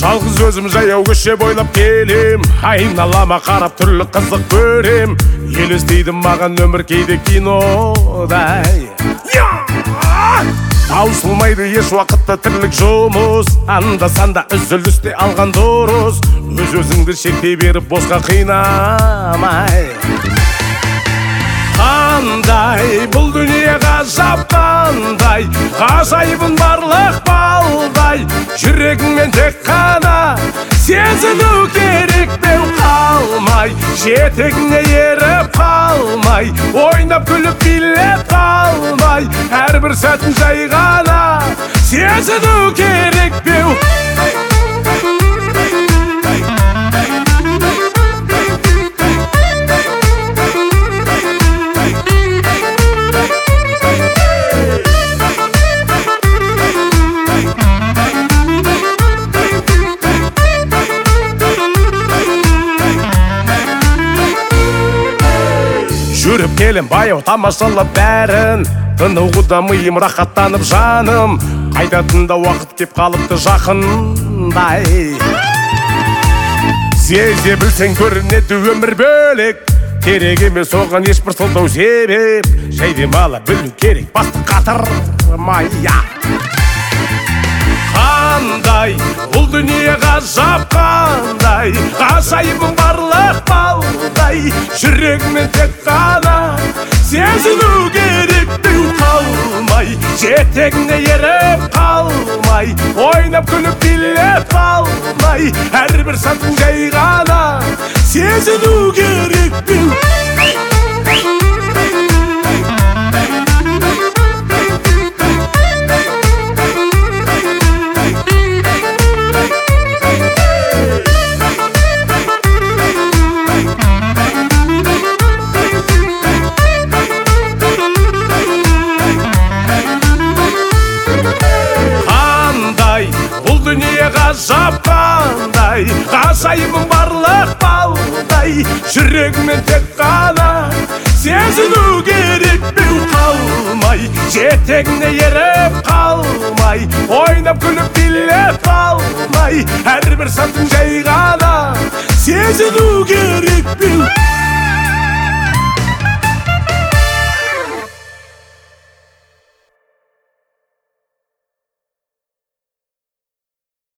жалғыз өзім жаяу көше бойлап келем, айналама қарап түрлі қызық көрем. Елестейді маған өмір кейде кинодай. Таусылмайды еш уақытта тірлік жұмыс, анда-санда үзілісте алған дұрыс. Өз-өзіңді шектей беріп босқа қинамай. Қандай бұл дүние ғажап, қандай ғажайыбын барлық балдай. Жүрегіңмен тек қана сезіну керек, беу қалмай. Жетегіңе еріп қалмай, ойнап күліп билеп қалмай. Әрбір сәтін жай ғана сезіну керек, беу. Жүріп келем баяу тамашалап бәрін, тынығуда миым рахаттанып жаным. Қайтатында уақыт кеп қалыпты жақындай. Сезе білсең көрінеді өмір бөлек, керек емес оған ешбір сылтау себеп. Жай демала білу керек, басты қатырмай. Қандай бұл дүние ғажап, қандай ғажайыбың барлық балдай. Жүрегімен тек қана сезіну керек, беу қалмай. Жетегіңе еріп қалмай, ойнап күліп билеп қалмай. Әрбір сәтін жай ғана сезіну керек, беу. Дүние ғажап, қандай ғажайыбың барлық балдай. Жүрегімен тек қана сезіну керек, беу қалмай. Жетегіне еріп қалмай, ойнап күліп билеп қалмай. Әрбір сәтін жай ғана сезіну керек, беу.